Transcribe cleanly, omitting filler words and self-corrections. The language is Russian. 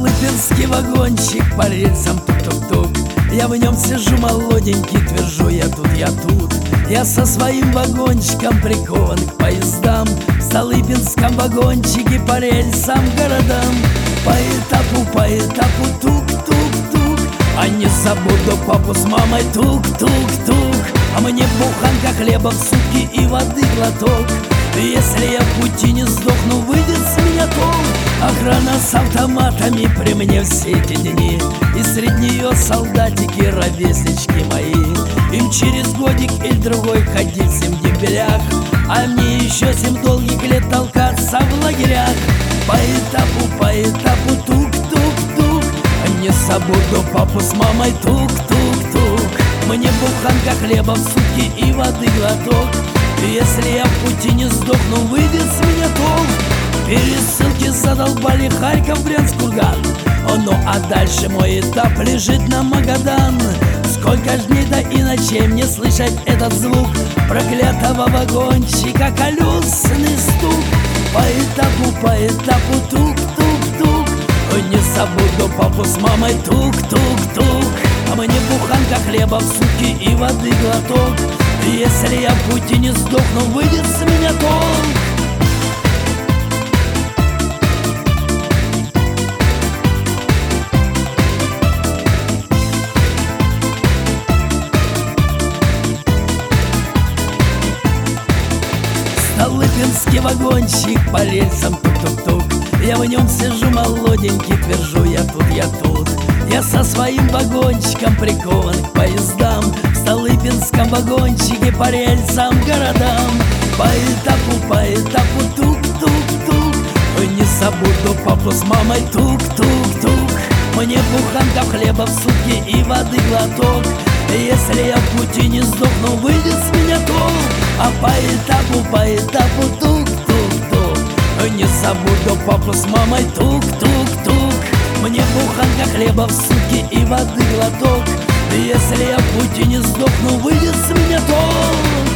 Столыпинский вагончик по рельсам тук-тук-тук. Я в нем сижу молоденький, твержу я тут, я тут. Я со своим вагончиком прикован к поездам. В Столыпинском вагончике по рельсам городам. По этапу тук-тук-тук. А не забуду папу с мамой тук-тук-тук. А мне буханка хлеба в сутки и воды глоток. Если я в пути не сдохну, выйдет с меня толк. Охрана с автоматами при мне все эти дни. И среди нее солдатики, ровеснички мои. Им через годик или другой ходить всем в дембелях, а мне еще 7 долгих лет толкаться в лагерях. По этапу тук-тук-тук. Не забуду папу с мамой тук-тук-тук. Мне буханка хлеба в сутки и воды глоток. Если я в пути не сдохну, выйдет с меня толк. Пересылки задолбали Харьков, Брянск, Курган. Ну а дальше мой этап лежит на Магадан. Сколько ж дней да и ночей мне слышать этот звук проклятого вагончика, колесный стук. По этапу тук-тук-тук. Не забуду папу с мамой тук-тук-тук. А мне буханка хлеба в сутки и воды глоток. Если я в пути не сдохну, выйдет с меня толк. Столыпинский вагончик по рельсам тук-тук-тук. Я в нем сижу молоденький, твержу я тут, я тут. Я со своим вагончиком прикован к поездам. В Столыпинском вагончике по рельсам городам. По этапу тук-тук-тук. Не забуду папу с мамой тук-тук-тук. Мне буханка хлеба в сутки и воды глоток. Если я в пути не сдохну, выйдет с меня толк. А по этапу тук-тук-тук. Не забуду папу с мамой тук-тук-тук. Мне буханка хлеба в сутки и воды глоток. Если я в пути не сдохну, выйдет с меня толк.